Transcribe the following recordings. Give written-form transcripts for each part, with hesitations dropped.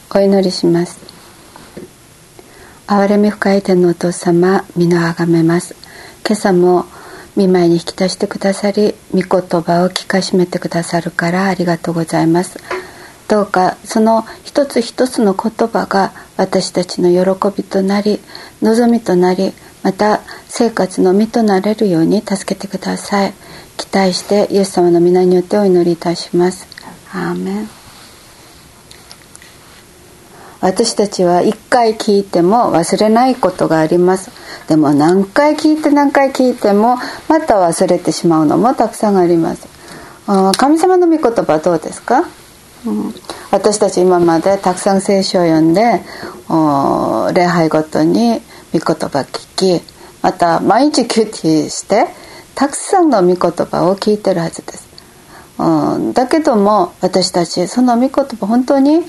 お祈りします。憐れみ深い天のお父様、皆をあがめます。今朝も御前に引き出してくださり、御言葉を聞かしめてくださるからありがとうございます。どうかその一つ一つの言葉が私たちの喜びとなり、望みとなり、また生活の身となれるように助けてください。期待してイエス様の皆によってお祈りいたします。アーメン。私たちは一回聞いても忘れないことがあります。でも何回聞いてもまた忘れてしまうのもたくさんあります。神様の御言葉はどうですか？私たち今までたくさん聖書を読んで、礼拝ごとに御言葉聞き、また毎日キューティーしてたくさんの御言葉を聞いてるはずです。だけども私たちその御言葉本当に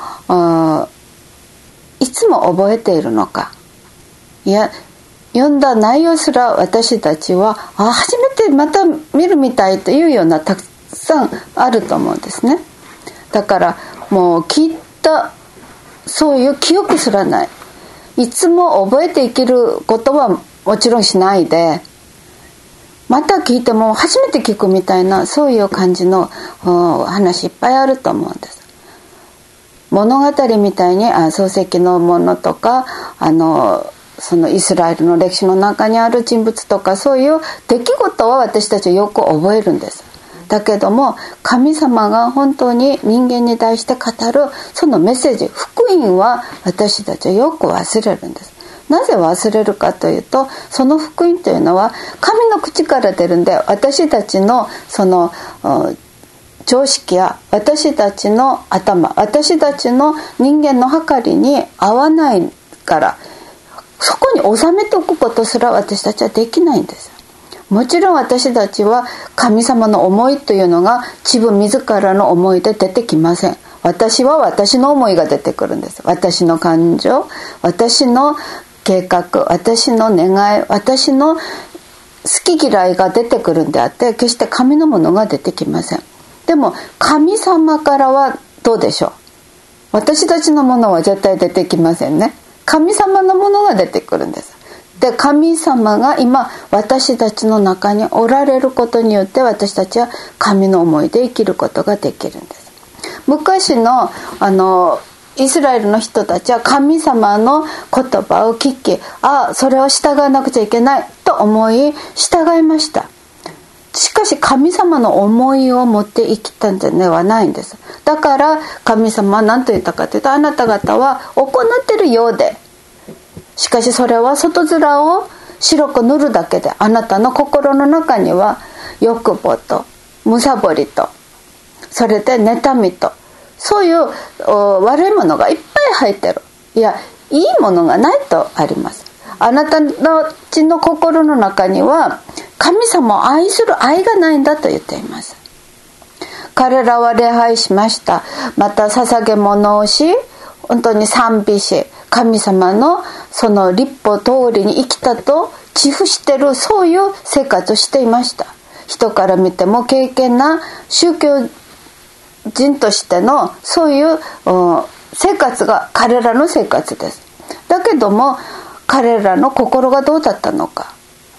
いつも覚えているのか、いや読んだ内容すら私たちは初めてまた見るみたいというようなたくさんあると思うんですね。だからもう聞いたそういう記憶すらない、いつも覚えて生きることはもちろんしないで、また聞いても初めて聞くみたいなそういう感じの話いっぱいあると思うんです。物語みたいに創世記のものとかそのイスラエルの歴史の中にある人物とかそういう出来事は私たちはよく覚えるんです。だけども神様が本当に人間に対して語るそのメッセージ、福音は私たちはよく忘れるんです。なぜ忘れるかというと、その福音というのは神の口から出るんで、私たちのその常識や私たちの頭、私たちの人間の計りに合わないから、そこに収めておくことすら私たちはできないんです。もちろん私たちは神様の思いというのが自分自らの思いで出てきません。私は私の思いが出てくるんです。私の感情、私の計画、私の願い、私の好き嫌いが出てくるんであって、決して神のものが出てきません。でも神様からはどうでしょう。私たちのものは絶対出てきませんね。神様のものが出てくるんです。で、神様が今私たちの中におられることによって、私たちは神の思いで生きることができるんです。昔のイスラエルの人たちは神様の言葉を聞き、それを従わなくちゃいけないと思い従いました。しかし神様の思いを持って生きたんではないんです。だから神様は何と言ったかというと、あなた方は行っているようで、しかしそれは外面を白く塗るだけで、あなたの心の中には欲望と貪りと、それで妬みと、そういう悪いものがいっぱい入ってる。いや、いいものがないとあります。あなたたちの心の中には神様を愛する愛がないんだと言っています。彼らは礼拝しました。また捧げ物をし、本当に賛美し、神様のその律法通りに生きたと自負している、そういう生活をしていました。人から見ても敬虔な宗教人としてのそういう生活が彼らの生活です。だけども彼らの心がどうだったのか、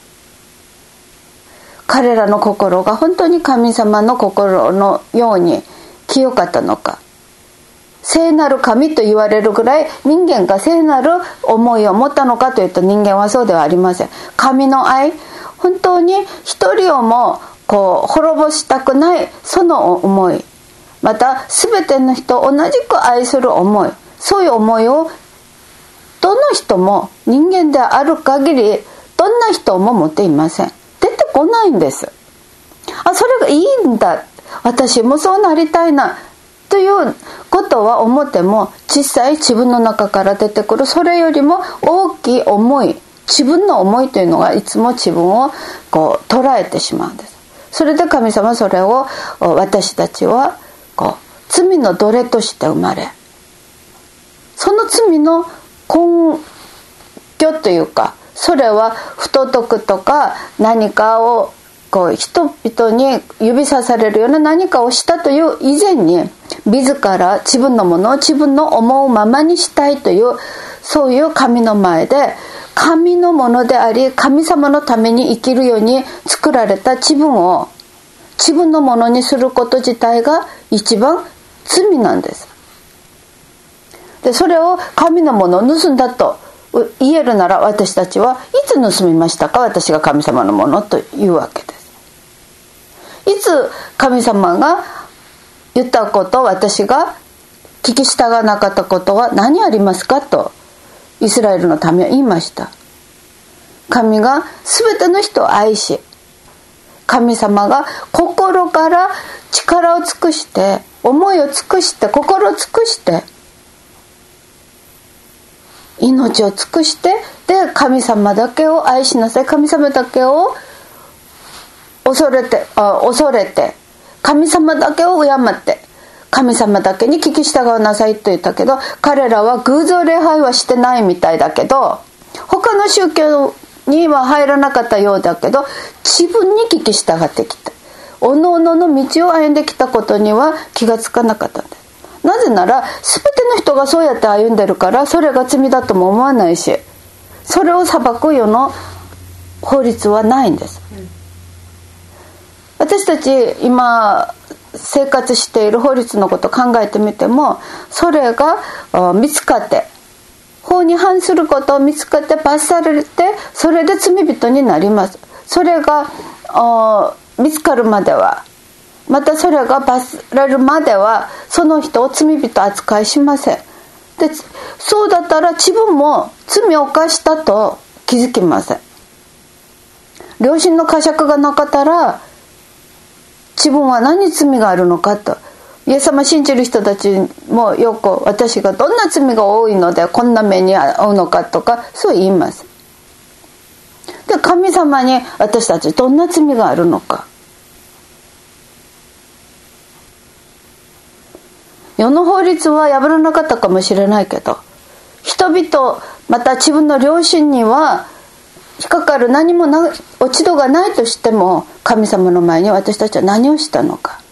彼らの心が本当に神様の心のように清かったのか。聖なる神と言われるぐらい人間が聖なる思いを持ったのかというと、人間はそうではありません。神の愛、本当に一人をも滅ぼしたくないその思い、また全ての人を同じく愛する思い、そういう思いをどの人も人間である限りどんな人も持っていません。出てこないんです。それがいいんだ、私もそうなりたいなということは思っても、実際自分の中から出てくるそれよりも大きい思い、自分の思いというのがいつも自分を捉えてしまうんです。それで神様はそれを私たちは罪の奴隷として生まれ、その罪の根拠というか、それは不道徳とか何かを人々に指さされるような何かをしたという以前に、 自ら自分のものを自分の思うままにしたいという、そういう神の前で、神のものであり神様のために生きるように作られた自分を自分のものにすること自体が一番罪なんです。でそれを神のものを盗んだと言えるなら、私たちはいつ盗みましたか、私が神様のものというわけです。いつ神様が言ったこと、私が聞き従わなかったことは何ありますかとイスラエルの民は言いました。神が全ての人を愛し、神様が心から力を尽くして、思いを尽くして、心を尽くして、命を尽くして、で神様だけを愛しなさい、神様だけを恐れて神様だけを敬って神様だけに聞き従わなさいと言ったけど、彼らは偶像礼拝はしてないみたいだけど、他の宗教には入らなかったようだけど、自分に聞き従ってきた、おのおのの道を歩んできたことには気がつかなかったんです。なぜなら全ての人がそうやって歩んでるから、それが罪だとも思わないし、それを裁く世の法律はないんです。私たち今生活している法律のことを考えてみても、それが見つかって、法に反することを見つかって罰されて、それで罪人になります。それが見つかるまでは、またそれが罰されるまでは、その人を罪人扱いしません。でそうだったら自分も罪を犯したと気づきません。良心の呵責がなかったら、自分は何に罪があるのかと、イエス様信じる人たちもよく、私がどんな罪が多いのでこんな目に遭うのかとか、そう言います。で神様に私たちどんな罪があるのか、世の法律は破らなかったかもしれないけど、人々また自分の良心には引っかかる何も落ち度がないとしても、神様の前に私たちは何をしたのか、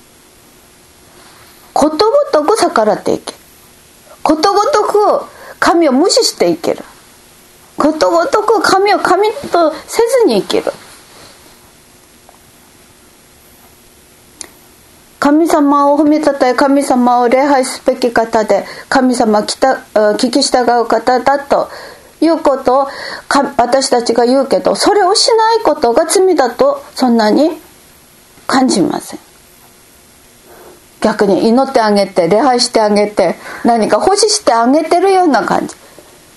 ことごとく逆らっていける、ことごとく神を無視していける、ことごとく神を神とせずに生きる。神様を褒めたたえ、神様を礼拝すべき方で、神様聞き従う方だということを私たちが言うけど、それをしないことが罪だとそんなに感じません。逆に祈ってあげて、礼拝してあげて、何か奉仕してあげてるような感じ、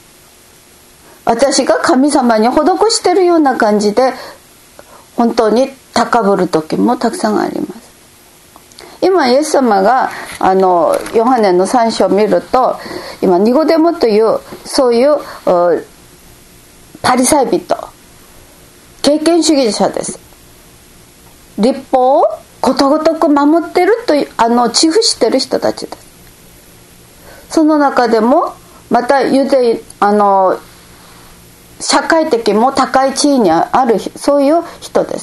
私が神様に施してるような感じで本当に高ぶる時もたくさんあります。今イエス様がヨハネの3章を見ると、今ニコデモというそういうパリサイ人、経験主義者です。律法をことごとく守ってるという自負してる人たちです。その中でもまた社会的も高い地位にあるそういう人です。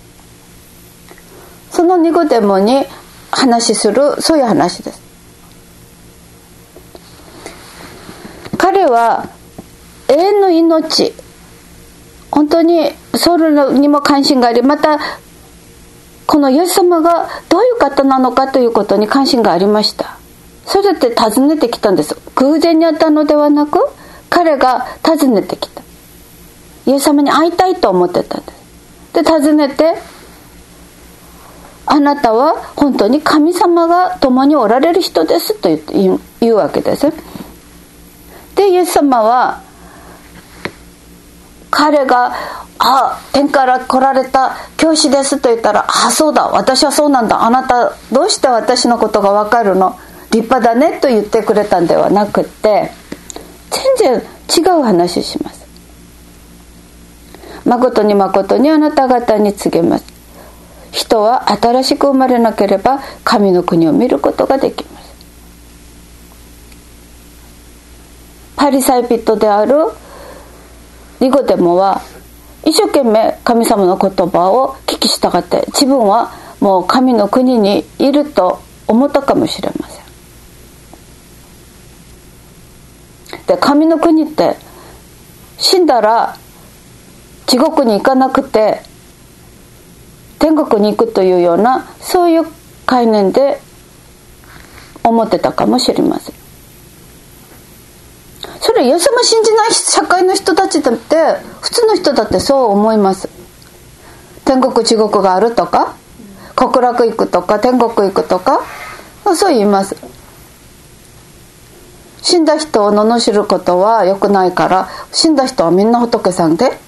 そのニコデモに話する、そういう話です。彼は永遠の命、本当にそれにも関心があり、またこのイエス様がどういう方なのかということに関心がありました。それで訪ねてきたんです。偶然にあったのではなく、彼が訪ねてきた。イエス様に会いたいと思ってたんです。で訪ねて、あなたは本当に神様が共におられる人ですと言うわけです。でイエス様は彼が天から来られた教師ですと言ったら、そうだ、私はそうなんだ、あなたどうして私のことが分かるの、立派だねと言ってくれたんではなくって、全然違う話します。誠に誠にあなた方に告げます、人は新しく生まれなければ神の国を見ることができます。パリサイ人であるニコデモは一生懸命神様の言葉を聞き従って、自分はもう神の国にいると思ったかもしれません。 で神の国って死んだら地獄に行かなくて天国に行くというようなそういう概念で思ってたかもしれません。それイエス様信じない社会の人たちだって普通の人だってそう思います。天国地獄があるとか極楽行くとか天国行くとかそう言います。死んだ人を罵ることは良くないから死んだ人はみんな仏さんで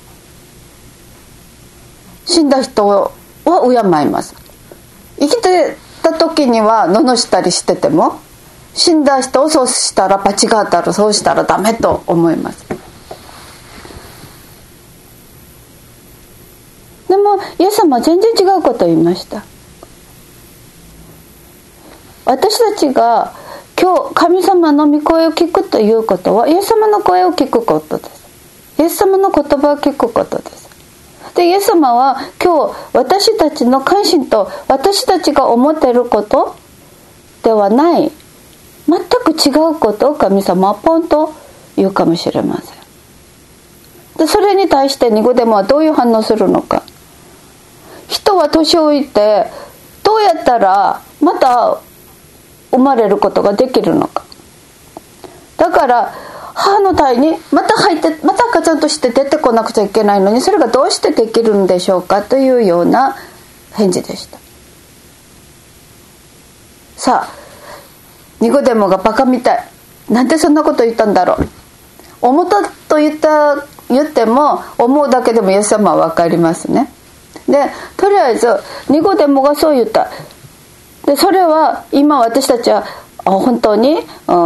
死んだ人は敬います。生きてた時には罵ったりしてても死んだ人をそうしたら罰が当たるそうしたらダメと思います。でもイエス様は全然違うことを言いました。私たちが今日神様の御声を聞くということはイエス様の声を聞くことです。イエス様の言葉を聞くことです。でイエス様は今日私たちの関心と私たちが思っていることではない全く違うことを神様はポンと言うかもしれません。でそれに対してニコデモはどういう反応するのか。人は年老いてどうやったらまた生まれることができるのか。だから母の胎にまた入ってまた赤ちゃんとして出てこなくちゃいけないのにそれがどうしてできるんでしょうかというような返事でした。さあニコデモがバカみたいなんでそんなこと言ったんだろう。思ったと言っても思うだけでもイエス様は分かりますね。でとりあえずニコデモがそう言った。でそれは今私たちは本当に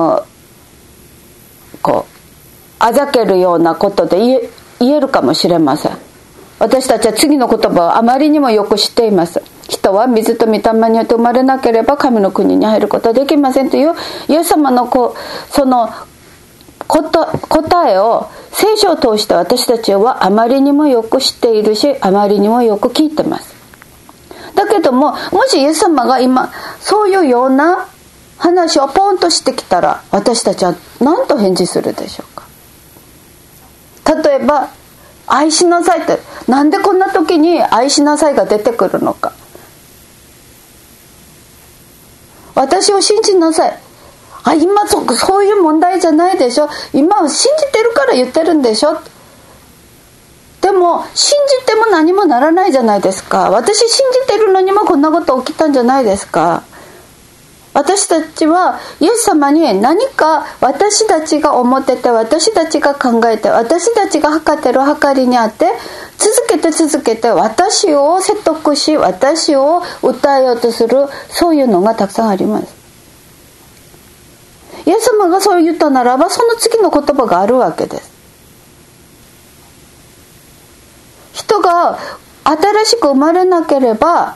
こうあざけるようなことで言えるかもしれません。私たちは次の言葉をあまりにもよく知っています。人は水と御霊によって生まれなければ神の国に入ることはできませんというイエス様のその答えを聖書を通して私たちはあまりにもよく知っているしあまりにもよく聞いてます。だけどももしイエス様が今そういうような話をポンとしてきたら私たちは何と返事するでしょうか。例えば愛しなさいってなんでこんな時に愛しなさいが出てくるのか。私を信じなさい。今そういう問題じゃないでしょ。今は信じてるから言ってるんでしょ。でも信じても何もならないじゃないですか。私信じてるのにもこんなこと起きたんじゃないですか。私たちはイエス様に何か私たちが思ってて私たちが考えて私たちが測ってる測りにあって続けて私を説得し私を訴えようとするそういうのがたくさんあります。イエス様がそう言ったならばその次の言葉があるわけです。人が新しく生まれなければ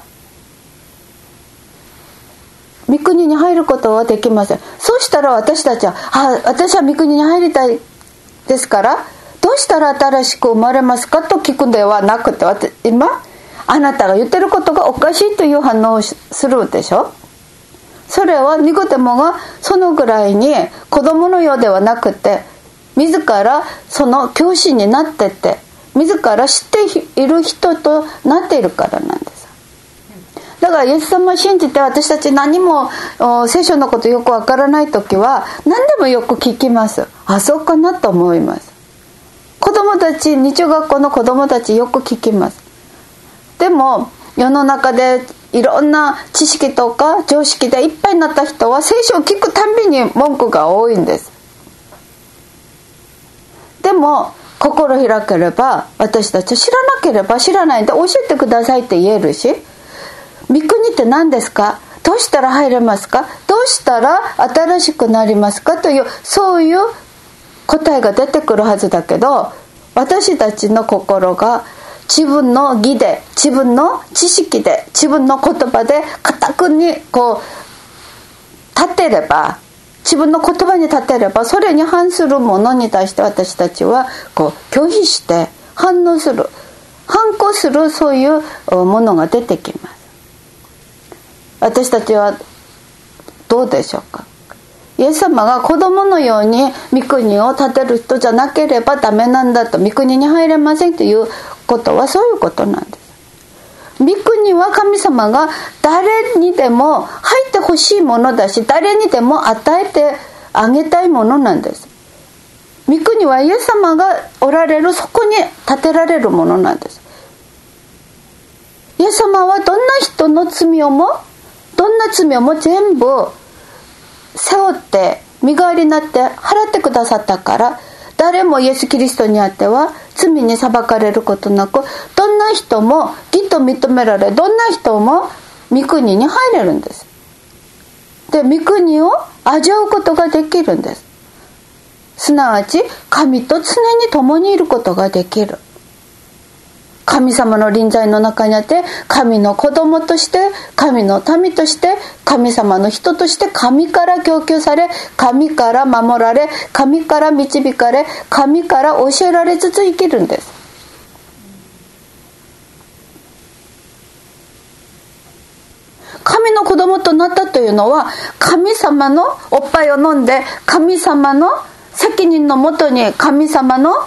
御国に入ることはできません。そうしたら私たちは私は御国に入りたいですからどうしたら新しく生まれますかと聞くんではなくて今あなたが言ってることがおかしいという反応をするでしょ。それはニコデモがそのぐらいに子供のようではなくて自らその教師になってって自ら知っている人となっているからなんです。だからイエス様を信じて私たち何も聖書のことよくわからない時は何でもよく聞きます。そうかなと思います。子供たち日曜学校の子供たちよく聞きます。でも世の中でいろんな知識とか常識でいっぱいになった人は聖書を聞くたんびに文句が多いんです。でも心開ければ私たちは知らなければ知らないで教えてくださいって言えるし御国って何ですかどうしたら入れますかどうしたら新しくなりますかというそういう答えが出てくるはずだけど私たちの心が自分の義で自分の知識で自分の言葉で固くに立てれば自分の言葉に立てればそれに反するものに対して私たちは拒否して反抗するそういうものが出てきます。私たちはどうでしょうか。 イエス様が子供のように御国を建てる人じゃなければダメなんだと、御国に入れませんということはそういうことなんです。御国は神様が誰にでも入ってほしいものだし、誰にでも与えてあげたいものなんです。御国はイエス様がおられるそこに建てられるものなんです。イエス様はどんな人の罪をも全部背負って身代わりになって払ってくださったから、誰もイエス・キリストにあっては罪に裁かれることなく、どんな人も義と認められ、どんな人も御国に入れるんです。で、御国を味わうことができるんです。すなわち神と常に共にいることができる。神様の臨在の中にあって、神の子供として、神の民として、神様の人として神から供給され、神から守られ、神から導かれ、神から教えられつつ生きるんです。神の子供となったというのは、神様のおっぱいを飲んで、神様の責任のもとに神様の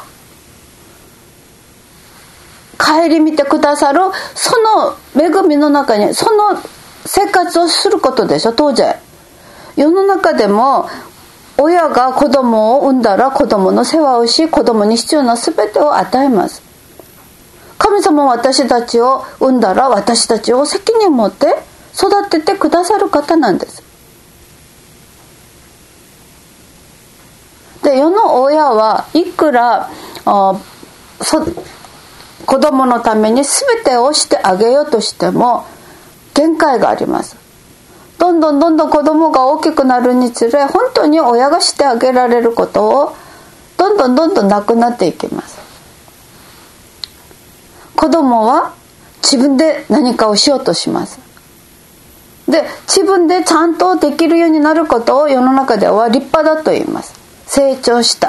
顧みてくださるその恵みの中にその生活をすることでしょ。当然世の中でも親が子供を産んだら子供の世話をし、子供に必要な全てを与えます。神様は私たちを産んだら私たちを責任を持って育ててくださる方なんです。で、世の親はいくら子供のために全てをしてあげようとしても限界があります。どんどん子供が大きくなるにつれ、本当に親がしてあげられることをどんどんなくなっていきます。子供は自分で何かをしようとします。で、自分でちゃんとできるようになることを世の中では立派だと言います。成長した。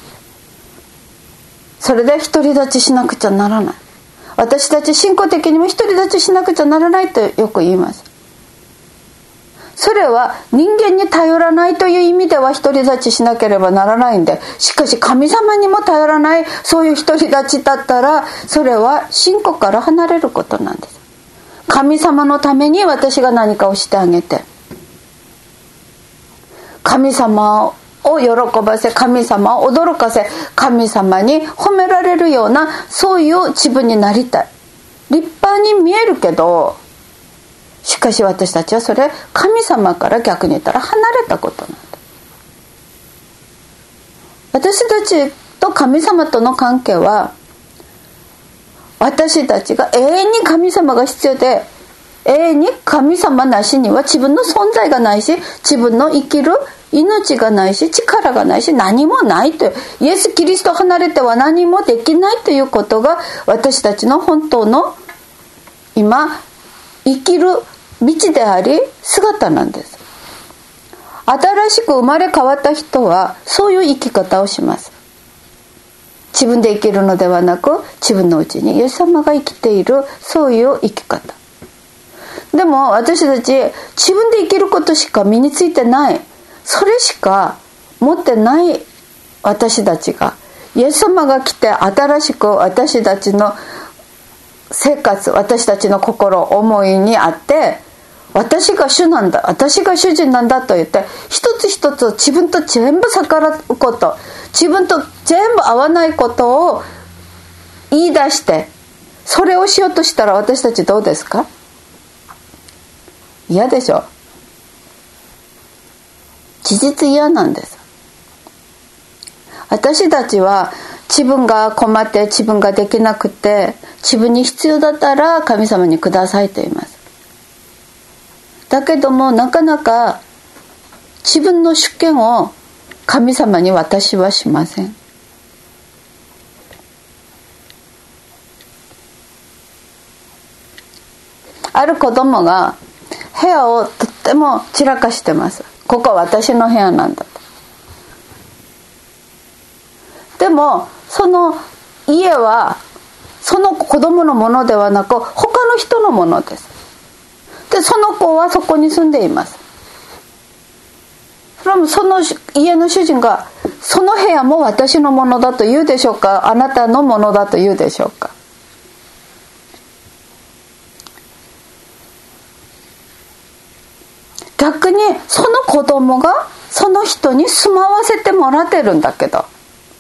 それで独り立ちしなくちゃならない。私たち信仰的にも独り立ちしなくちゃならないとよく言います。それは人間に頼らないという意味では独り立ちしなければならないんで、しかし神様にも頼らないそういう独り立ちだったら、それは信仰から離れることなんです。神様のために私が何かをしてあげて、神様を喜ばせ、神様を驚かせ、神様に褒められるようなそういう自分になりたい。立派に見えるけど、しかし私たちはそれ神様から逆に言ったら離れたことなんだ。私たちと神様との関係は、私たちが永遠に神様が必要で、永遠に神様なしには自分の存在がないし、自分の生きる命がないし、力がないし、何もないという、イエス・キリストを離れては何もできないということが私たちの本当の今生きる道であり姿なんです。新しく生まれ変わった人はそういう生き方をします。自分で生きるのではなく、自分のうちにイエス様が生きている、そういう生き方。でも私たち自分で生きることしか身についてない、それしか持ってない私たちが、イエス様が来て新しく私たちの生活、私たちの心、思いにあって、私が主なんだ、私が主人なんだと言って、一つ一つ自分と全部逆らうこと、自分と全部合わないことを言い出して、それをしようとしたら私たちどうですか？嫌でしょ。事実嫌なんです。私たちは自分が困って自分ができなくて、自分に必要だったら神様にくださいと言います。だけどもなかなか自分の主権を神様に渡しはしません。ある子供が部屋をとっても散らかしてます。ここは私の部屋なんだと。でもその家はその子供のものではなく他の人のものです。でその子はそこに住んでいます。 その家の主人がその部屋も私のものだと言うでしょうか、あなたのものだと言うでしょうか。逆にその子供がその人に住まわせてもらってるんだけど、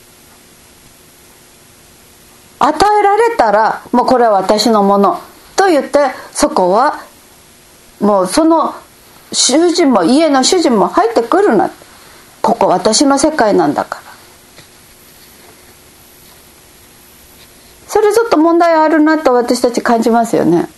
与えられたらもうこれは私のものと言って、そこはもうその主人も家の主人も入ってくるな、ここ私の世界なんだから。それちょっと問題あるなと私たち感じますよね。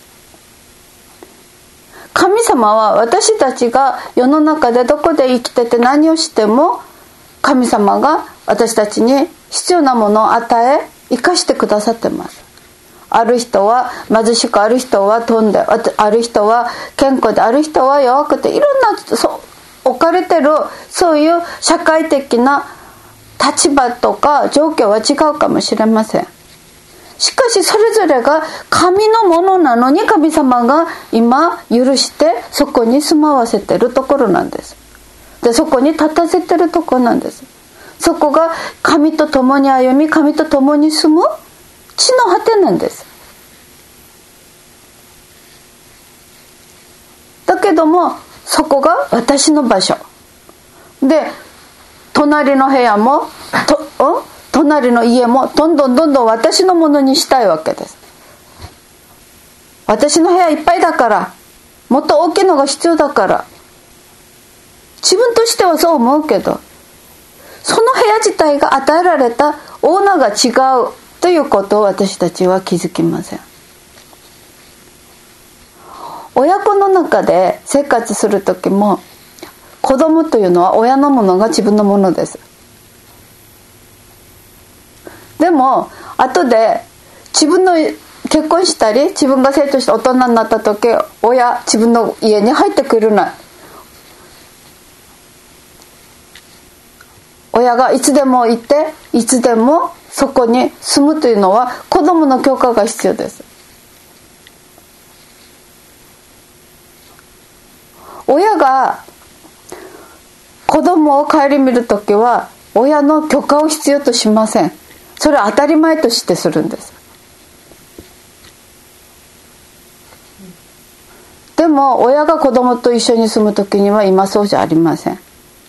神様は私たちが世の中でどこで生きてて何をしても、神様が私たちに必要なものを与え生かしてくださってます。ある人は貧しく、ある人は富んで、ある人は健康で、ある人は弱くて、いろんな置かれてるそういう社会的な立場とか状況は違うかもしれません。しかしそれぞれが神のものなのに、神様が今許してそこに住まわせてるところなんです。でそこに立たせてるところなんです。そこが神と共に歩み、神と共に住む地の果てなんです。だけどもそこが私の場所で、隣の部屋も隣の家もどんどん私のものにしたいわけです。私の部屋いっぱいだから、もっと大きいのが必要だから、自分としてはそう思うけど、その部屋自体が与えられたオーナーが違うということを私たちは気づきません。親子の中で生活する時も、子供というのは親のものが自分のものです。でも後で自分の結婚したり自分が成長して大人になった時、自分の家に入ってくるな、親がいつでもいていつでもそこに住むというのは子供の許可が必要です。親が子供を顧みるときは親の許可を必要としません。それは当たり前としてするんです。でも親が子供と一緒に住むときには今そうじゃありません。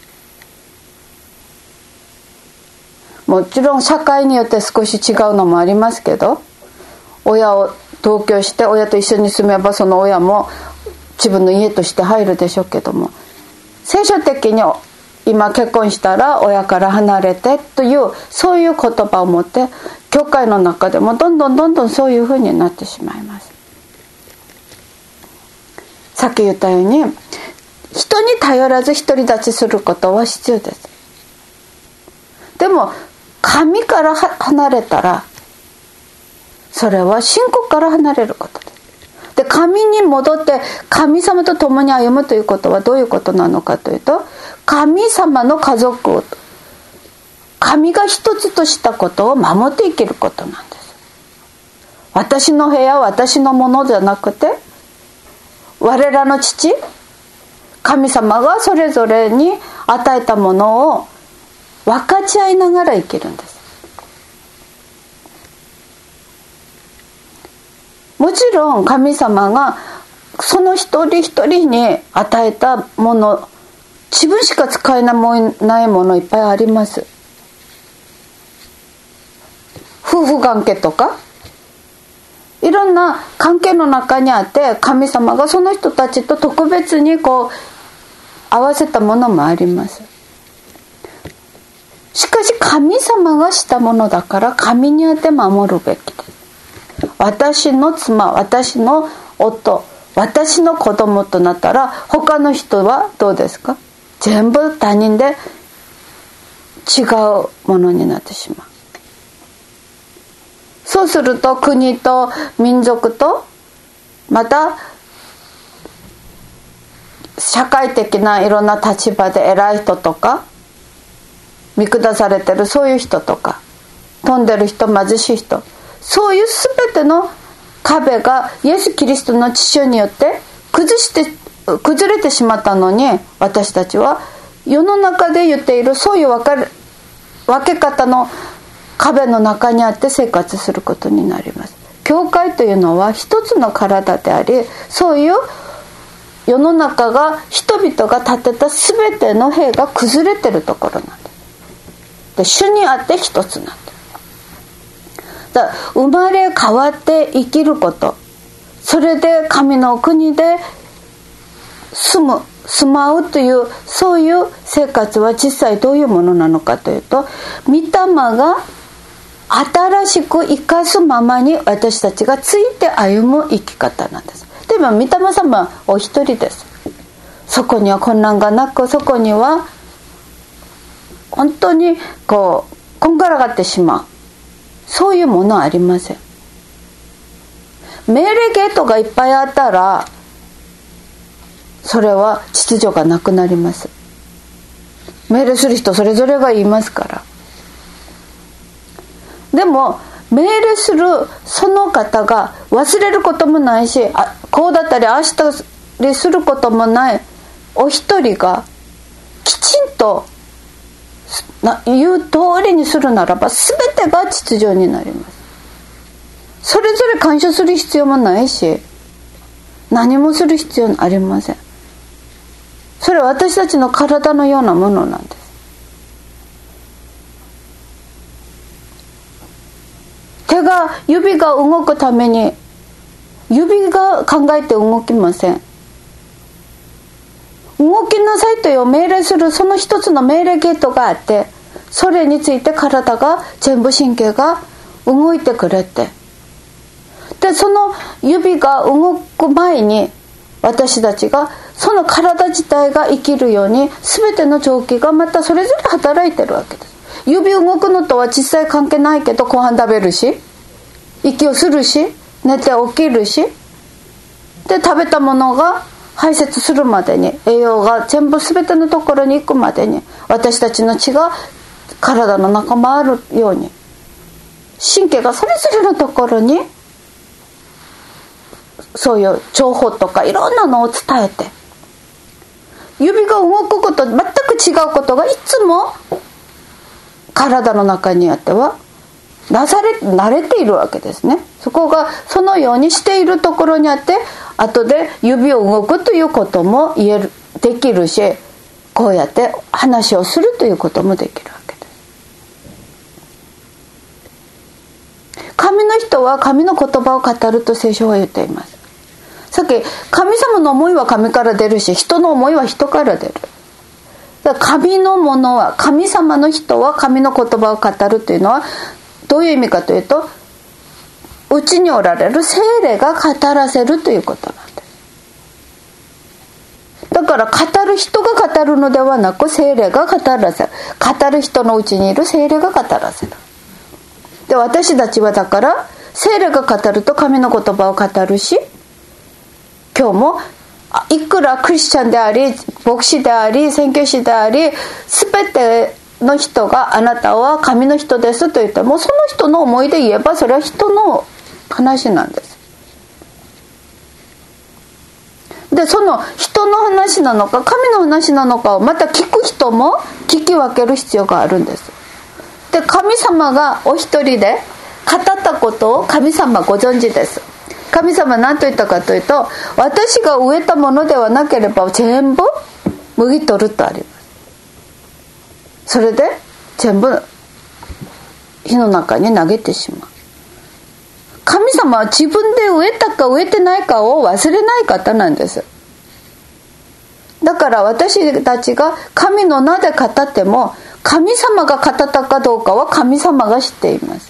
もちろん社会によって少し違うのもありますけど、親を同居して親と一緒に住めばその親も自分の家として入るでしょうけども、聖書的に今結婚したら親から離れてというそういう言葉を持って教会の中でもどんどんそういうふうになってしまいます。さっき言ったように人に頼らず独り立ちすることは必要です。でも神から離れたらそれは信仰から離れることです。で神に戻って神様と共に歩むということはどういうことなのかというと、神様の家族を神が一つとしたことを守って生きることなんです。私の部屋は私のものじゃなくて、我らの父神様がそれぞれに与えたものを分かち合いながら生きるんです。もちろん神様がその一人一人に与えたもの、自分しか使えないものいっぱいあります。夫婦関係とかいろんな関係の中にあって、神様がその人たちと特別に合わせたものもあります。しかし神様がしたものだから神にあって守るべきです。私の妻、私の夫、私の子供となったら他の人はどうですか？全部他人で違うものになってしまう。そうすると国と民族とまた社会的ないろんな立場で偉い人とか見下されてるそういう人とか富んでる人貧しい人、そういう全ての壁がイエス・キリストの血潮によって崩れてしまったのに、私たちは世の中で言っているそういう分け方の壁の中にあって生活することになります。教会というのは一つの体であり、そういう世の中が人々が建てた全ての塀が崩れてるところなんです。で、主にあって一つなんです。だから生まれ変わって生きること、それで神の国で住まうというそういう生活は実際どういうものなのかというと、御霊が新しく生かすままに私たちがついて歩む生き方なんです。でも御霊様はお一人です。そこには混乱がなく、そこには本当にこんがらがってしまう、そういうものはありません。命令ゲートがいっぱいあったらそれは秩序がなくなります。命令する人それぞれが言いますから。でも命令するその方が忘れることもないし、こうだったりああしたりすることもないお一人がきちんと言う通りにするならば、全てが秩序になります。それぞれ干渉する必要もないし、何もする必要ありません。それは私たちの体のようなものなんです。指が動くために指が考えて動きません。動きなさいという命令するその一つの命令ゲートがあって、それについて体が全部神経が動いてくれて、でその指が動く前に私たちがその体自体が生きるように全ての臓器がまたそれぞれ働いてるわけです。指動くのとは実際関係ないけど、ご飯食べるし、息をするし、寝て起きるし、で食べたものが排泄するまでに、栄養が全部全てのところに行くまでに、私たちの血が体の中回るように、神経がそれぞれのところにそういう情報とかいろんなのを伝えて、指が動くこと全く違うことがいつも体の中にあっては慣れているわけですね。そこがそのようにしているところにあって、後で指を動くということもできるし、こうやって話をするということもできるわけです。神の人は神の言葉を語ると聖書は言っています。さっき神様の思いは神から出るし、人の思いは人から出る。だから神のものは、神様の人は神の言葉を語るというのはどういう意味かというと、うちにおられる聖霊が語らせるということなんです。だから語る人が語るのではなく、聖霊が語らせる。語る人のうちにいる聖霊が語らせる。で、私たちはだから聖霊が語ると神の言葉を語るし、今日もいくらクリスチャンであり、牧師であり、宣教師であり、全ての人があなたは神の人ですと言っても、その人の思いで言えばそれは人の話なんです。で、その人の話なのか神の話なのかをまた聞く人も聞き分ける必要があるんです。で、神様がお一人で語ったことを神様ご存知です。神様何と言ったかというと、私が植えたものではなければ全部麦取るとあります。それで全部火の中に投げてしまう。神様は自分で植えたか植えてないかを忘れない方なんです。だから私たちが神の名で語っても、神様が語ったかどうかは神様が知っています。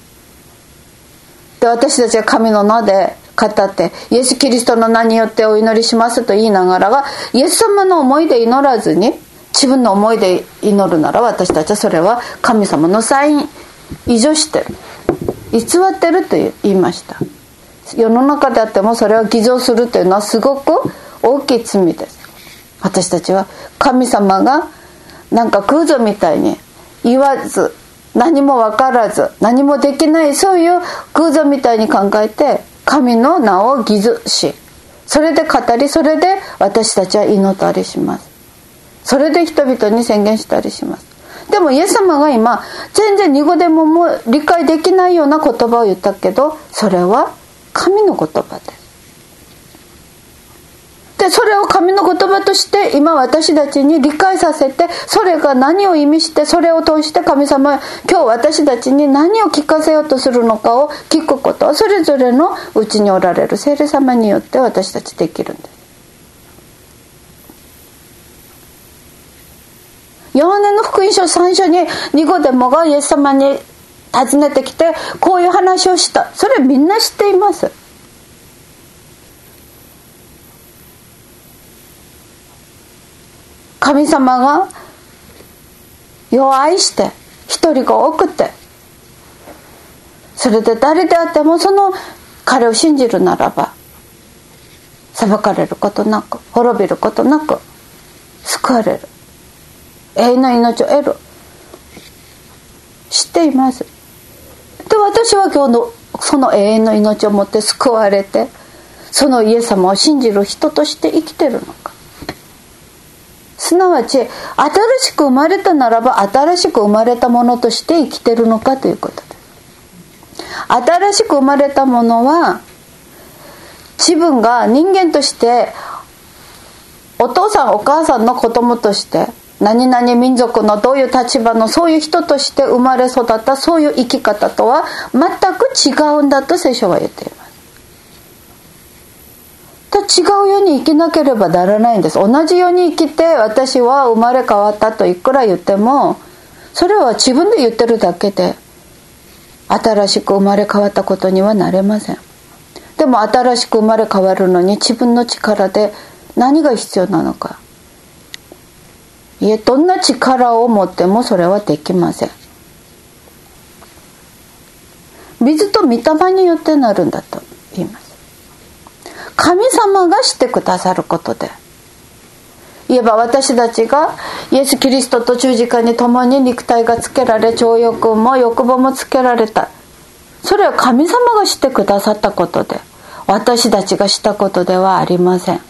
で、私たちは神の名で語って、イエス・キリストの名によってお祈りしますと言いながらが、イエス様の思いで祈らずに自分の思いで祈るなら、私たちはそれは神様のサイン異常してる、偽ってると言いました。世の中であってもそれを偽造するというのはすごく大きい罪です。私たちは神様がなんか空想みたいに言わず、何も分からず、何もできない、そういう空想みたいに考えて神の名を偽造し、それで語り、それで私たちは祈ったりします。 それで人々に宣言したりします。でもイエス様が今全然ニコデモも理解できないような言葉を言ったけど、それは神の言葉です。でそれを神の言葉として今私たちに理解させて、それが何を意味して、それを通して神様は今日私たちに何を聞かせようとするのかを聞くことは、それぞれのうちにおられる聖霊様によって私たちできるんです。ヨハネの福音書3章にニコデモがイエス様に訪ねてきてこういう話をした。それみんな知っています。神様が世を愛して一人子を送って、それで誰であってもその彼を信じるならば裁かれることなく、滅びることなく救われる、永遠の命を得る、知っています。で私は今日のその永遠の命をもって救われて、そのイエス様を信じる人として生きているのか、すなわち新しく生まれたならば新しく生まれたものとして生きているのかということです。新しく生まれたものは自分が人間としてお父さんお母さんの子供として何々民族のどういう立場のそういう人として生まれ育ったそういう生き方とは全く違うんだと聖書は言っています。違うように生きなければならないんです。同じように生きて私は生まれ変わったといくら言ってもそれは自分で言ってるだけで新しく生まれ変わったことにはなれません。でも新しく生まれ変わるのに自分の力で何が必要なのか、いえ、どんな力を持ってもそれはできません。水と御霊によってなるんだと言います。神様がしてくださることで、言えば私たちがイエス・キリストと十字架に共に肉体がつけられ、情欲も欲望もつけられた。それは神様がしてくださったことで、私たちがしたことではありません。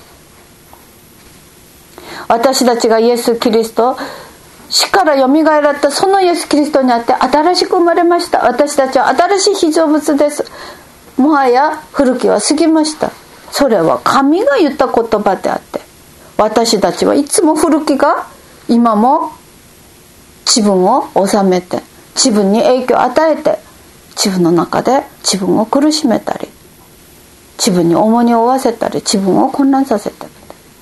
私たちがイエス・キリスト、死からよみがえらったそのイエス・キリストにあって新しく生まれました。私たちは新しい被造物です。もはや古きは過ぎました。それは神が言った言葉であって、私たちはいつも古きが今も自分を治めて、自分に影響を与えて、自分の中で自分を苦しめたり、自分に重荷を負わせたり、自分を混乱させたり。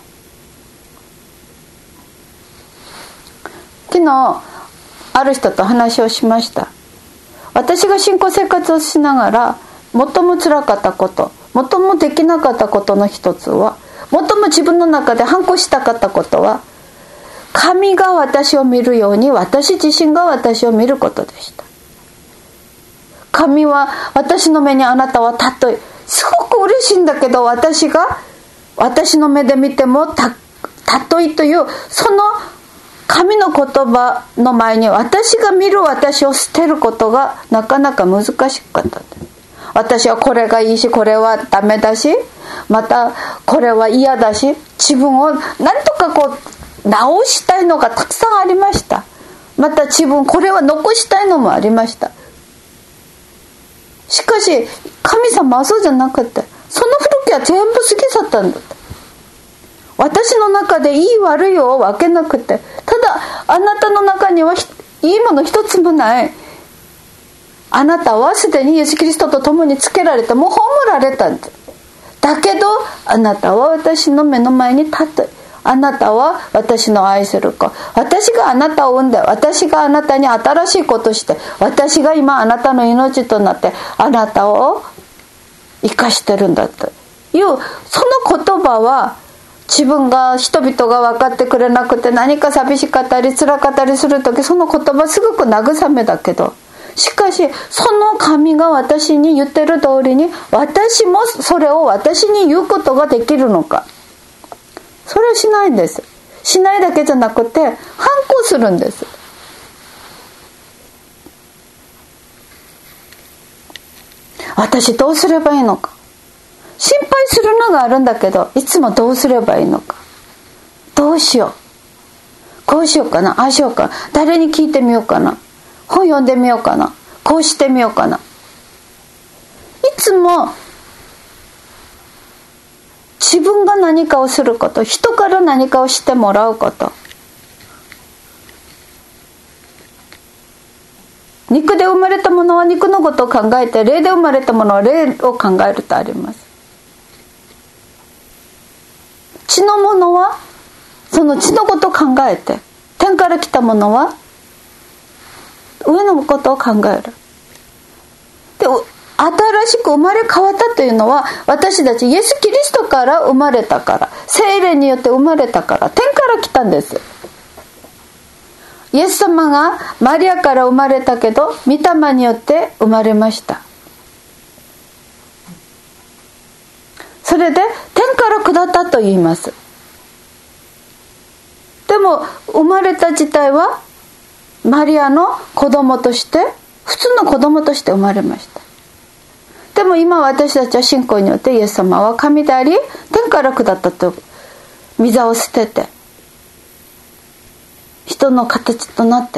昨日ある人と話をしました。私が信仰生活をしながら最も辛かったこと、最もできなかったことの一つは、最も自分の中で反抗したかったことは、神が私を見るように私自身が私を見ることでした。神は私の目にあなたはたとえ、すごく嬉しいんだけど、私が私の目で見てもたとえというその神の言葉の前に私が見る私を捨てることがなかなか難しかったんです。私はこれがいいし、これはダメだし、またこれは嫌だし、自分を何とかこう直したいのがたくさんありました。また自分これは残したいのもありました。しかし神様はそうじゃなくて、その古きは全部過ぎ去ったんだと。私の中でいい悪いを分けなくて、ただあなたの中にはいいもの一つもない。あなたはすでにイエス・キリストと共につけられて、もう葬られたんだ。だけどあなたは私の目の前に立って、あなたは私の愛する子、私があなたを産んで、私があなたに新しいことして、私が今あなたの命となってあなたを生かしてるんだという、その言葉は自分が人々が分かってくれなくて何か寂しかったり辛かったりするとき、その言葉すごく慰めだけど、しかしその神が私に言ってる通りに私もそれを私に言うことができるのか。それはしないんです。しないだけじゃなくて反抗するんです。私どうすればいいのか、心配するのがあるんだけど、いつもどうすればいいのか、どうしよう、 こうしようかな、ああしようかな、誰に聞いてみようかな、本読んでみようかな、こうしてみようかな。いつも自分が何かをすること、人から何かをしてもらうこと、肉で生まれたものは肉のことを考えて、霊で生まれたものは霊を考えるとあります。地のものはその地のことを考えて、天から来たものは上のことを考える。で、新しく生まれ変わったというのは、私たちイエス・キリストから生まれたから、聖霊によって生まれたから、天から来たんです。イエス様がマリアから生まれたけど、御霊によって生まれました。それで天から下ったと言います。でも生まれた自体はマリアの子供として、普通の子供として生まれました。でも今私たちは信仰によって、イエス様は神であり天から下ったと、御座を捨てて人の形となって、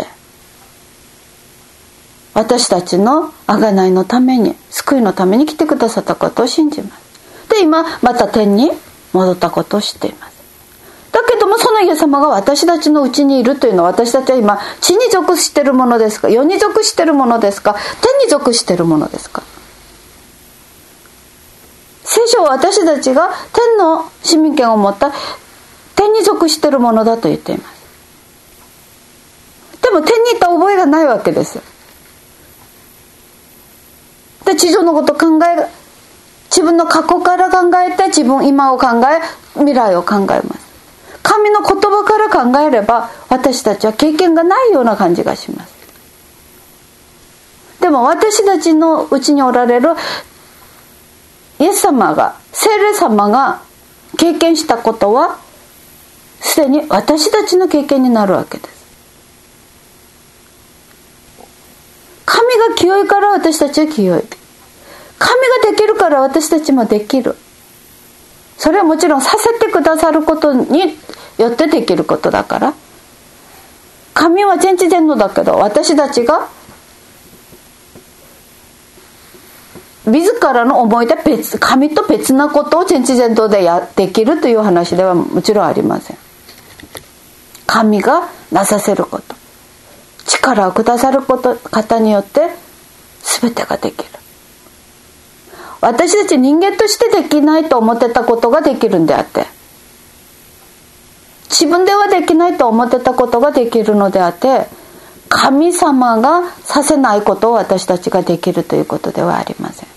私たちの贖いのために、救いのために来てくださったことを信じます。で、今また天に戻ったことを知っています。だけども、そのイエス様が私たちのうちにいるというのは、私たちは今地に属しているものですか、世に属しているものですか、天に属しているものですか。聖書は私たちが天の市民権を持った天に属しているものだと言っています。でも天に行った覚えがないわけです。で、地上のことを考え、自分の過去から考えて、自分今を考え、未来を考えます。神の言葉から考えれば、私たちは経験がないような感じがします。でも私たちのうちにおられるイエス様が、聖霊様が経験したことは、すでに私たちの経験になるわけです。神が清いから私たちは清い。神ができるから私たちもできる。それはもちろんさせてくださることによってできることだから。神は全知全能だけど、私たちが自らの思いで神と別なことを全知全能でできるという話ではもちろんありません。神がなさせること、力をくださる方によって全てができる。私たち人間としてできないと思ってたことができるんであって、自分ではできないと思ってたことができるのであって、神様がさせないことを私たちができるということではありません。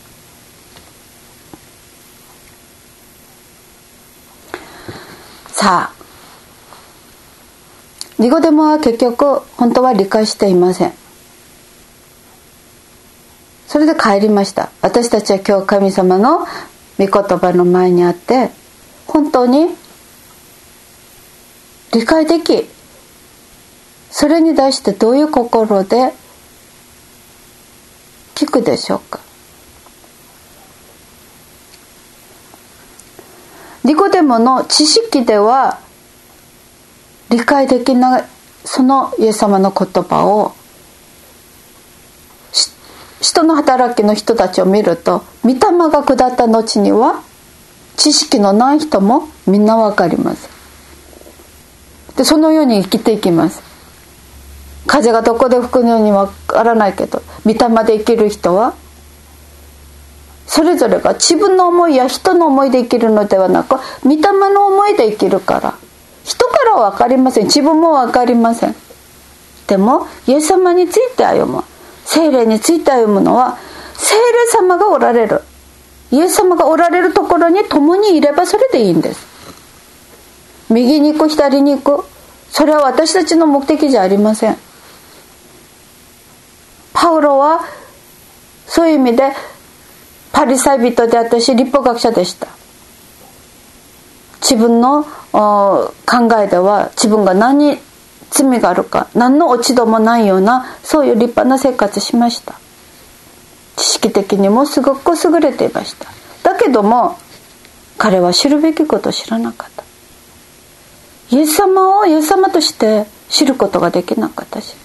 さあ、ニコデモは結局本当は理解していません。それで帰りました。私たちは今日神様の御言葉の前にあって、本当に理解でき、それに対してどういう心で聞くでしょうか。ニコデモの知識では理解できない、そのイエス様の言葉を、使徒の働きの人たちを見ると、御霊が下った後には知識のない人もみんな分かります。で、そのように生きていきます。風がどこで吹くのに分からないけど、御霊で生きる人はそれぞれが自分の思いや人の思いで生きるのではなく、御霊の思いで生きるから、人からは分かりません。自分も分かりません。でもイエス様について歩む、聖霊について歩むのは、聖霊様がおられる、イエス様がおられるところに共にいればそれでいいんです。右に行く左に行く、それは私たちの目的じゃありません。パウロはそういう意味でパリサイ人であったし、律法学者でした。自分の考えでは自分が何に罪があるか、何の落ち度もないような、そういう立派な生活しました。知識的にもすごく優れていました。だけども彼は知るべきことを知らなかった。 イエス様をイエス様として知ることができなかったし、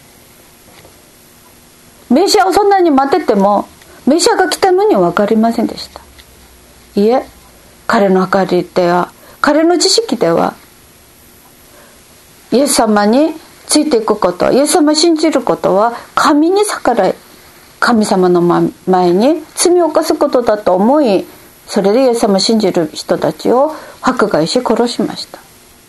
メシアをそんなに待っててもメシアが来たのに分かりませんでした。いえ、彼の計りでは、彼の知識では、イエス様についていくこと、イエス様を信じることは神に逆らい、神様の前に罪を犯すことだと思い、それでイエス様を信じる人たちを迫害し殺しました。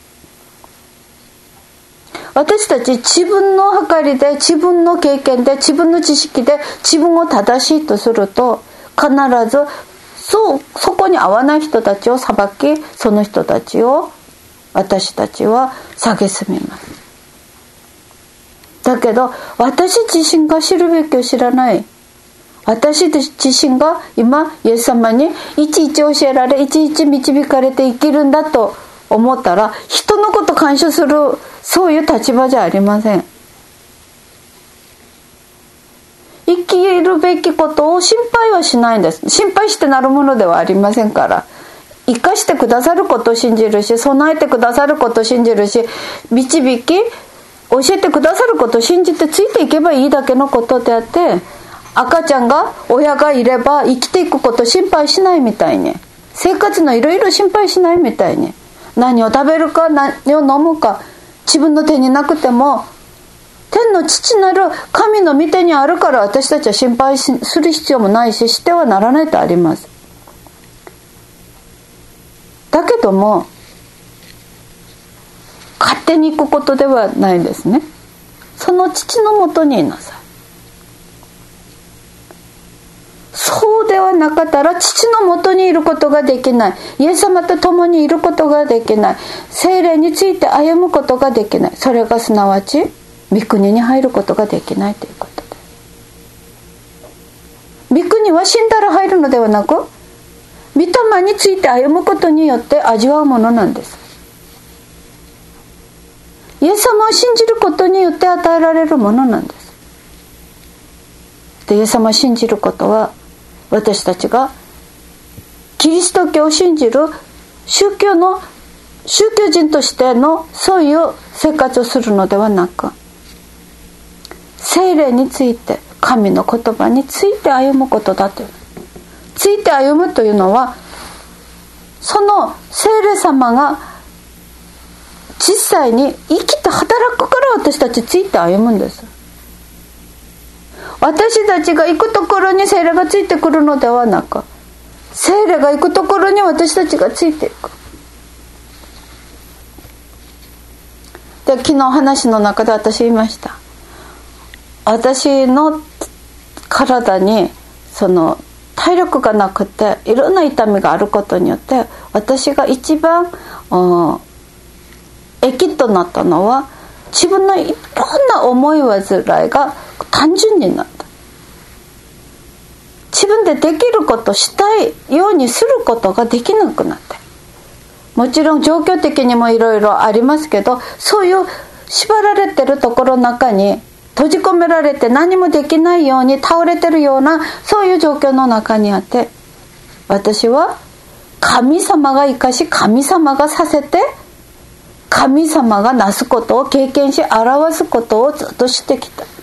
私たち自分の計りで、自分の経験で、自分の知識で自分を正しいとすると、必ずそこに合わない人たちを裁き、その人たちを私たちは蔑みます。だけど私自身が知るべきを知らない、私自身が今イエス様にいちいち教えられ、いちいち導かれて生きるんだと思ったら、人のこと干渉する、そういう立場じゃありません。生きるべきことを心配はしないんです。心配してなるものではありませんから、生かしてくださることを信じるし、備えてくださることを信じるし、導き教えてくださることを信じてついていけばいいだけのことであって、赤ちゃんが親がいれば生きていくことを心配しないみたいに、生活のいろいろ心配しないみたいに、何を食べるか何を飲むか自分の手になくても天の父なる神の御手にあるから、私たちは心配する必要もないし、してはならないとあります。だけども勝手に行くことではないんですね。その父のもとにいなさい。そうではなかったら父のもとにいることができない、イエス様と共にいることができない、聖霊について歩むことができない、それがすなわち御国に入ることができないということです。御国は死んだら入るのではなく、御霊について歩むことによって味わうものなんです。イエス様を信じることによって与えられるものなんです。で、イエス様を信じることは、私たちがキリスト教を信じる宗教人としてのそういう生活をするのではなく、聖霊について、神の言葉について歩むことだという。ついて歩むというのは、その聖霊様が実際に生きて働くから私たちついて歩むんです。私たちが行くところに聖霊がついてくるのではなく、聖霊が行くところに私たちがついていく。で、昨日話の中で私言いました。私の体にその体力がなくていろんな痛みがあることによって、私が一番益となったのは、自分のいろんな思い煩いが単純になった。自分でできることしたいようにすることができなくなって、もちろん状況的にもいろいろありますけど、そういう縛られてるところの中に閉じ込められて何もできないように倒れてるような、そういう状況の中にあって、私は神様が生かし、神様がさせて、神様がなすことを経験し表すことをずっとしてきた。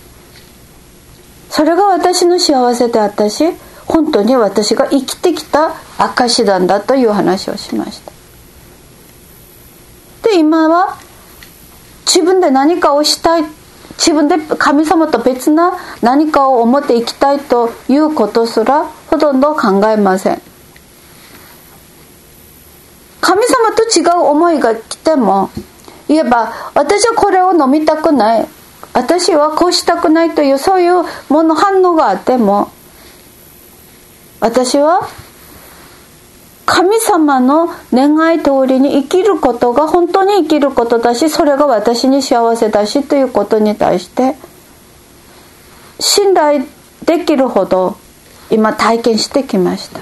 それが私の幸せであったし、本当に私が生きてきた証なんだという話をしました。で、今は自分で何かをしたい、自分で神様と別な何かを思って生きたいということすらほとんど考えません。神様と違う思いが来ても、言えば私はこれを飲みたくない、私はこうしたくないというそういうもの反応があっても、私は神様の願い通りに生きることが本当に生きることだし、それが私に幸せだしということに対して信頼できるほど今体験してきました。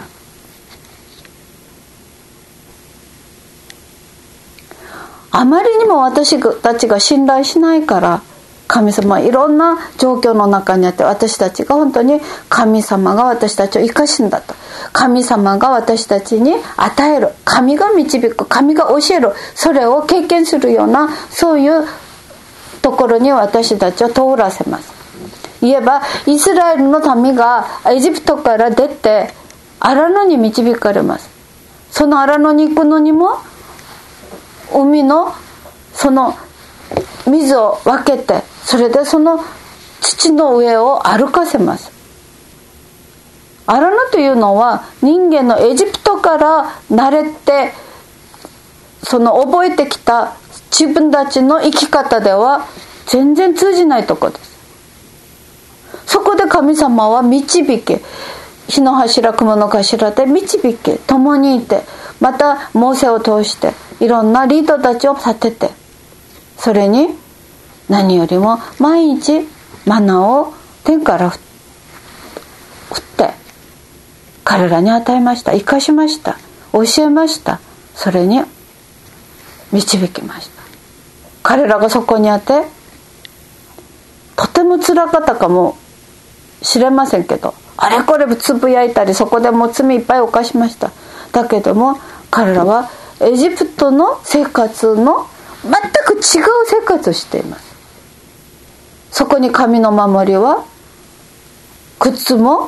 あまりにも私たちが信頼しないから、 神様はいろんな状況の中にあって、私たちが本当に神様が私たちを生かすんだと、神様が私たちに与える、神が導く、神が教える、それを経験するような、そういうところに私たちを通らせます。言えばイスラエルの民がエジプトから出て荒野に導かれます。その荒野に行くのにも海のその水を分けて、それでその土の上を歩かせます。荒野というのは人間のエジプトから慣れてその覚えてきた自分たちの生き方では全然通じないところです。そこで神様は導き、火の柱雲の頭で導き、共にいて、またモーセを通していろんなリードたちを立てて、それに何よりも毎日マナを天から降って彼らに与えました、生かしました、教えました。それに導きました。彼らがそこにあってとても辛かったかもしれませんけど、あれこれつぶやいたり、そこでもう罪いっぱい犯しました。だけども彼らはエジプトの生活の全く違う生活をしています。そこに神の守りは、靴も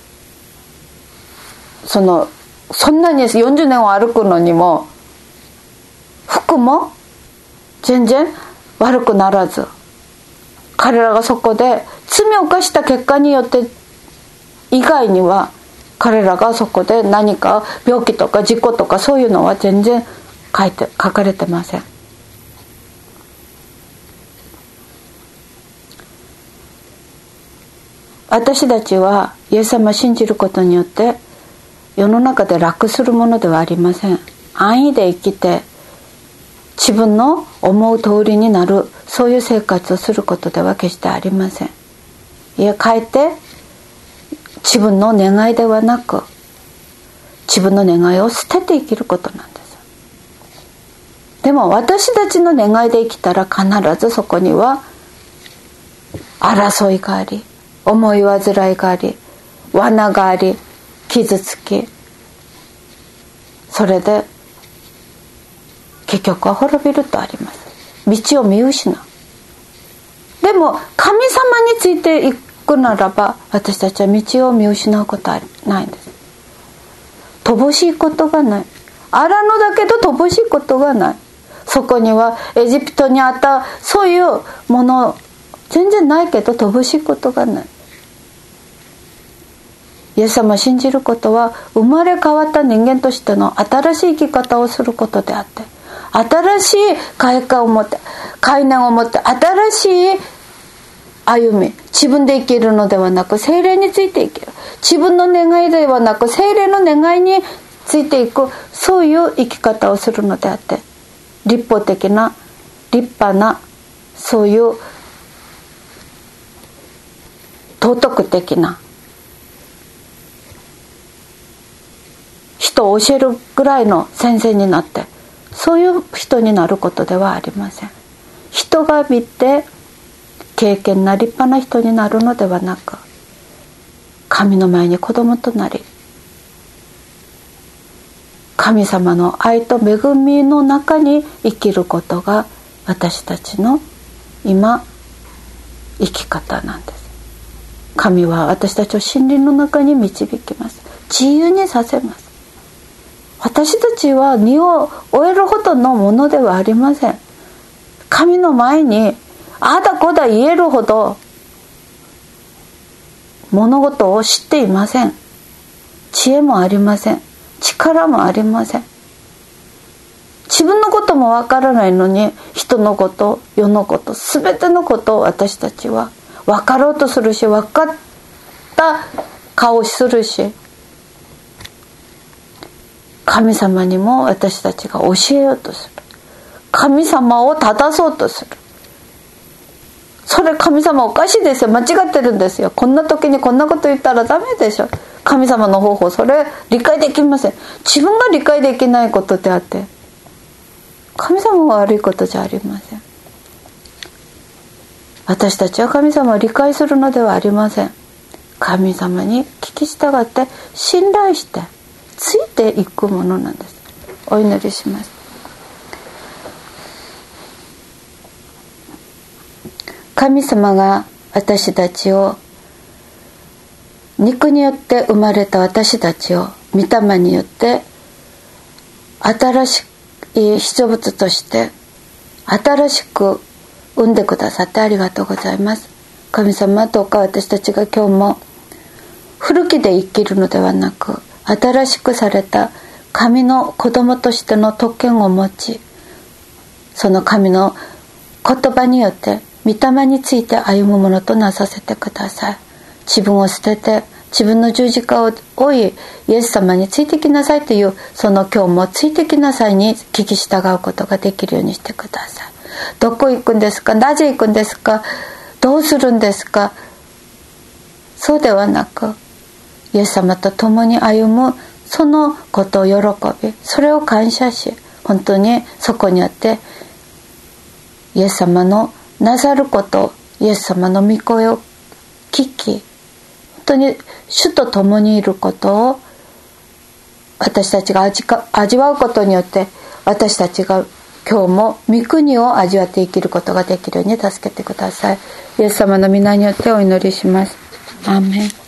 そんなに40年を歩くのにも服も全然悪くならず、彼らがそこで罪を犯した結果によって以外には、彼らがそこで何か病気とか事故とかそういうのは全然書かれてません。私たちはイエス様を信じることによって世の中で楽するものではありません。安易で生きて自分の思う通りになる、そういう生活をすることでは決してありません。いや、かえって自分の願いではなく、自分の願いを捨てて生きることなんです。でも私たちの願いで生きたら必ずそこには争いがあり、思い煩いがあり、罠があり、傷つき、それで結局は滅びるとあります。道を見失う。でも神様についていくならば、私たちは道を見失うことはないんです。乏しいことがない。荒野だけど乏しいことがない。そこにはエジプトにあったそういうもの全然ないけど乏しいことがない。イエス様を信じることは生まれ変わった人間としての新しい生き方をすることであって、新しい快感を持って、概念を持って、新しい歩み、自分で生きるのではなく聖霊について生きる、自分の願いではなく聖霊の願いについていく、そういう生き方をするのであって、立法的な立派なそういう道徳的な人を教えるぐらいの先生になって、そういう人になることではありません。人が見て敬虔な立派な人になるのではなく、神の前に子供となり、神様の愛と恵みの中に生きることが私たちの今生き方なんです。神は私たちを真理の中に導きます。自由にさせます。私たちは荷を負えるほどのものではありません。神の前にあだこだ言えるほど物事を知っていません。知恵もありません。力もありません。自分のこともわからないのに、人のこと、世のこと、すべてのことを私たちは分かろうとするし、分かった顔をするし、神様にも私たちが教えようとする。神様を正そうとする。それ神様おかしいですよ。間違ってるんですよ。こんな時にこんなこと言ったらダメでしょ。神様の方法、それ理解できません。自分が理解できないことであって、神様が悪いことじゃありません。 私たちは神様を理解するのではありません。神様に聞き従って信頼してついていくものなんです。お祈りします。神様が私たちを、肉によって生まれた私たちを御霊によって新しい被造物として新しく産んでくださってありがとうございます。神様、どうか私たちが今日も古きで生きるのではなく、新しくされた神の子供としての特権を持ち、その神の言葉によって御霊について歩むものとなさせてください。自分を捨てて自分の十字架を追い、イエス様についてきなさいという、その今日もついてきなさいに聞き従うことができるようにしてください。どこ行くんですか、なぜ行くんですか、どうするんですか、そうではなく、イエス様と共に歩むそのことを喜び、それを感謝し、本当にそこにあってイエス様のなさること、イエス様の御声を聞き、本当に主と共にいることを私たちが味わうことによって、私たちが今日も御国を味わって生きることができるように助けてください。イエス様の皆によってお祈りします。アーメン。